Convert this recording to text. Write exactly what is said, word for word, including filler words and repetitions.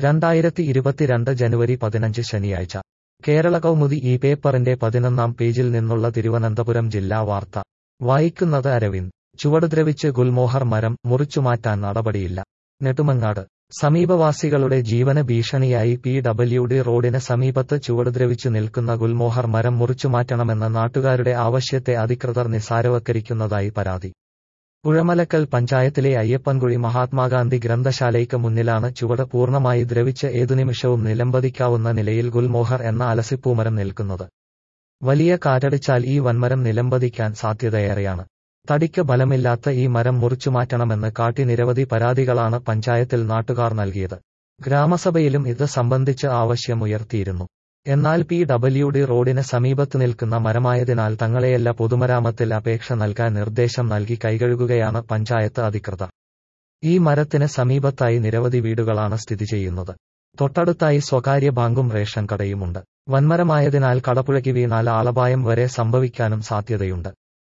രണ്ടായിരത്തി ഇരുപത്തിരണ്ട് ജനുവരി പതിനഞ്ച് ശനിയാഴ്ച കേരള കൗമുദി ഈ പേപ്പറിന്റെ പതിനൊന്നാം പേജിൽ നിന്നുള്ള തിരുവനന്തപുരം ജില്ലാ വാർത്ത വായിക്കുന്നത് അരവിന്ദ്. ചുവടുദ്രവിച്ച് ഗുൽമോഹർ മരം മുറിച്ചുമാറ്റാൻ നടപടിയില്ല. നെടുമങ്ങാട് സമീപവാസികളുടെ ജീവന് ഭീഷണിയായി പി ഡബ്ല്യു ഡി റോഡിന് സമീപത്ത് ചുവടുദ്രവിച്ചു നിൽക്കുന്ന ഗുൽമോഹർ മരം മുറിച്ചുമാറ്റണമെന്ന നാട്ടുകാരുടെ ആവശ്യത്തെ അധികൃതർ നിസ്സാരവൽക്കരിക്കുന്നതായി പരാതി. പുഴമലക്കൽ പഞ്ചായത്തിലെ അയ്യപ്പൻകുഴി മഹാത്മാഗാന്ധി ഗ്രന്ഥശാലയ്ക്ക് മുന്നിലാണ് ചുവട് പൂർണ്ണമായി ദ്രവിച്ച് ഏതുനിമിഷവും നിലംപതിക്കാവുന്ന നിലയിൽ ഗുൽമോഹർ എന്ന അലസിപ്പൂമരം നിൽക്കുന്നത്. വലിയ കാറ്റടിച്ചാൽ ഈ വൻമരം നിലംപതിക്കാൻ സാധ്യതയേറെയാണ്. തടിക്ക് ബലമില്ലാത്ത ഈ മരം മുറിച്ചുമാറ്റണമെന്ന് കാട്ടി നിരവധി പരാതികളാണ് പഞ്ചായത്തിൽ നാട്ടുകാർ നൽകിയത്. ഗ്രാമസഭയിലും ഇത് സംബന്ധിച്ച് ആവശ്യം ഉയർത്തിയിരുന്നു. എന്നാൽ പി ഡബ്ല്യു ഡി റോഡിന് സമീപത്ത് നിൽക്കുന്ന മരമായതിനാൽ തങ്ങളെയല്ല പൊതുമരാമത്തിൽ അപേക്ഷ നൽകാൻ നിർദ്ദേശം നൽകി കൈകഴുകുകയാണ് പഞ്ചായത്ത് അധികൃതർ. ഈ മരത്തിന് സമീപത്തായി നിരവധി വീടുകളാണ് സ്ഥിതി ചെയ്യുന്നത്. തൊട്ടടുത്തായി സ്വകാര്യ ബാങ്കും റേഷൻ കടയുമുണ്ട്. വൻമരമായതിനാൽ കടപുഴകി വീണാൽ ആളപായം വരെ സംഭവിക്കാനും സാധ്യതയുണ്ട്.